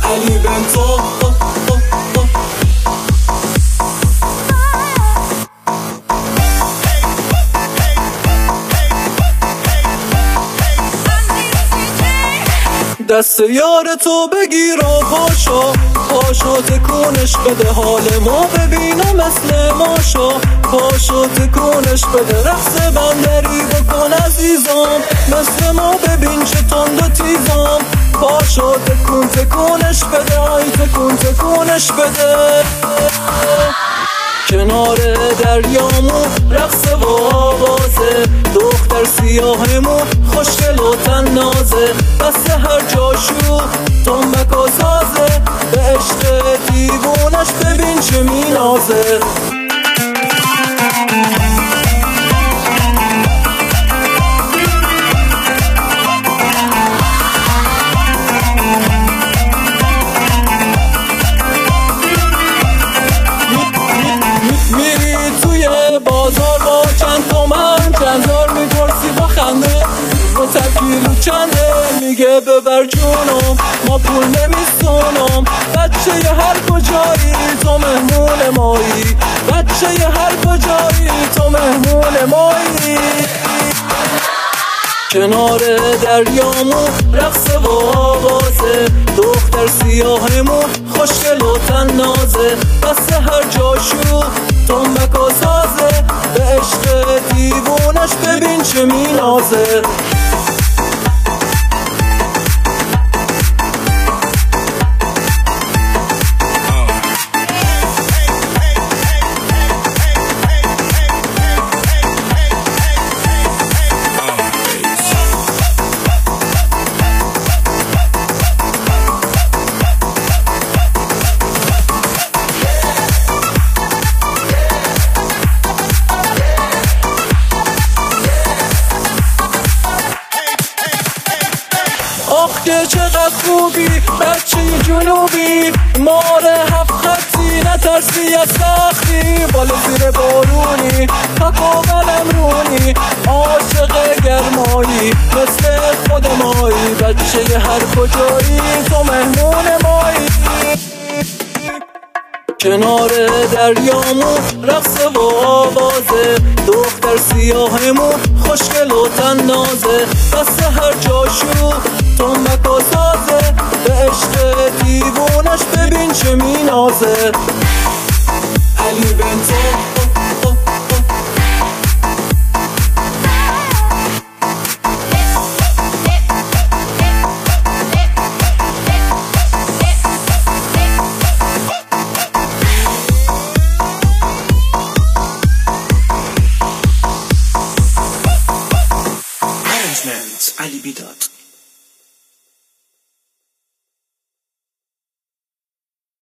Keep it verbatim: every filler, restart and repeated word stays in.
علی بنتو. دست یار تو بگیر و پاشا پاشا تکونش بده، حال ما ببینم مثل ماشا پاشا تکونش بده، رقص بندری بکن عزیزم مثل ما ببین چه تند و تیزم، پاشا تکون تکونش بده، آی تکون تکونش بده. کنار دریامون رقص و آوازه، دختر سیاهمون خوشگل و تنازه، بس هر جاشو تنبک و سازه، به عشق دیوونش ببین چه مینازه. بازار با چند تومن چندار میپرسی با خنده، با تکیلو چنده میگه ببر جونم ما پول نمیستونم، بچه ی هر کجایی تو مهمون مایی، بچه ی هر کجایی تو مهمون مایی. کنار دریامون رقص و آوازه، دختر سیاهمون خوشگل و تنازه، بس هر جاشو تنبک و سازه، به عشق دیوونش ببین چه مینازه. آخ که چقدر خوبی بچه جنوبی، مار هفت خطی نترسی از سختی، بالا زیر بارونی تکاملم رونی، عاشق گرمایی مثل خود مایی، بچه ی هر کجایی تو مهمون مایی. کنار دریامون رقص و آوازه، دختر سیاهمون خوشگل و تنازه، بس هر جاشو تنبک و سازه، به عشق دیوونش ببین چه مینازه. علی بنتو. Ali Bidat.